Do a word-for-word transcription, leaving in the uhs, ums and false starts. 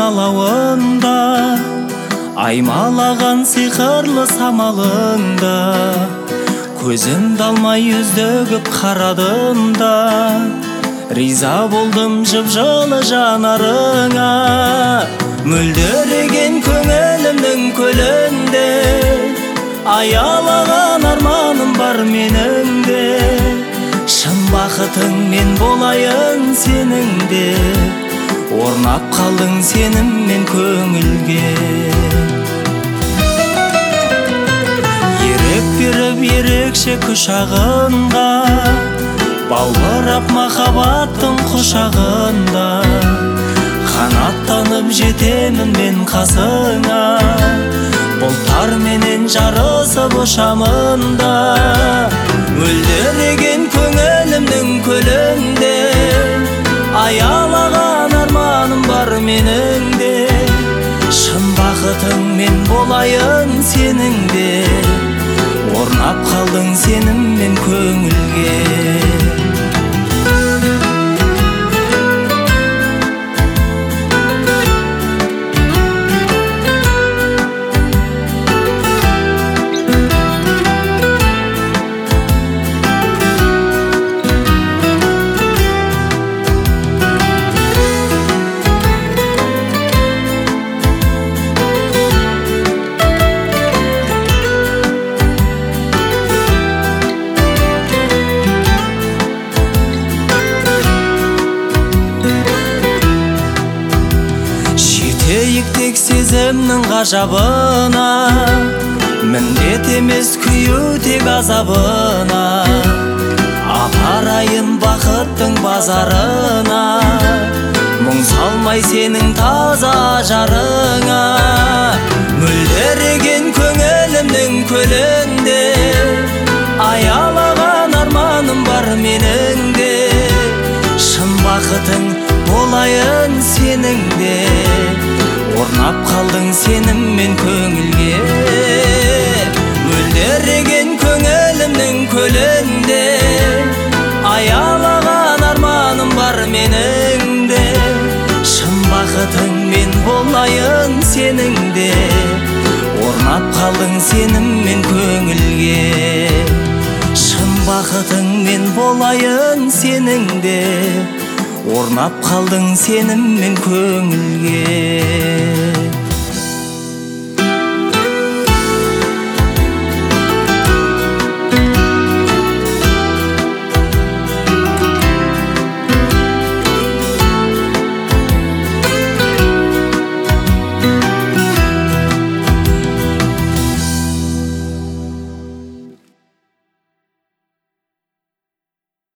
алауында, аймалаған сиқырлы самалыңда, көзімді алмай үздігіп қарадым да, риза болдым жып-жылы жанарыңа. Мөлдіреген көңілімнің көлінде, аялаған арманым бар менің де. Шын бақытың мен болайын сенің де, орнап қалдың сеніммен көңілге. Ерек беріп ерекше құшағында, балбырап махаббаттың құшағында, қанаттанып жетемін мен қасыңа. Бұлттар менен жарысып ұшамында, мөлдіреген көңілімнің көлінде, аялаған арманым бар менің де. Шын бақытың мен болайын сенің де, орнап қалдың сеніммен көңілге. Тек сезімнің ғажабына, міндет емес күйу тек азабына. Апарайын бақыттың базарына, мұң салмай сенің таза жарыңа. Мөлдіреген көңілімнің көлінде, аялаған арманым бар менің де. Шын бақытың болайын сенің де, орнап қалдың сеніммен көңілге. Мөлдіреген көңілімнің көлінде, аялаған арманым бар менің де. Шын бақытың мен болайын сенің де, орнап қалдың сеніммен көңілге. Шын бақытың мен болайын сенің де, орнап қалдың сеніммен көңілге.